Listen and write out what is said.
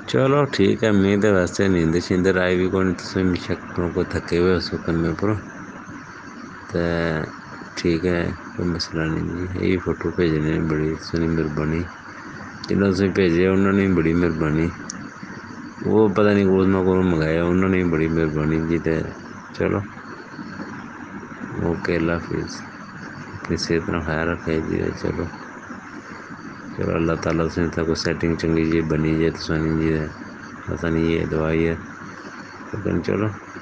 चलो ठीक है, मैं तो वैसे नींद शींदर आई भी कौन, तुम शक्लों को थके हुए उस कम्मे पर तो ठीक है, कोई मसला नहीं जी। यही फोटो भेजने बड़ी सोहनी मेहरबानी, जिन्होंने तुम भेजे उन्होंने बड़ी मेहरबानी, वो पता नहीं उसमें को मंगाया उन्होंने बड़ी मेहरबानी जी। तो चलो ओके, अल्लाह हाफिज़, अपनी सेहत का ख्याल रखे जी। चलो चलो अल्लाह ताला तुसें इत्थै कोई सैटिंग चंगी जी बनी जाए तुसें जी, पता नहीं ये दवाई है लेकिन चलो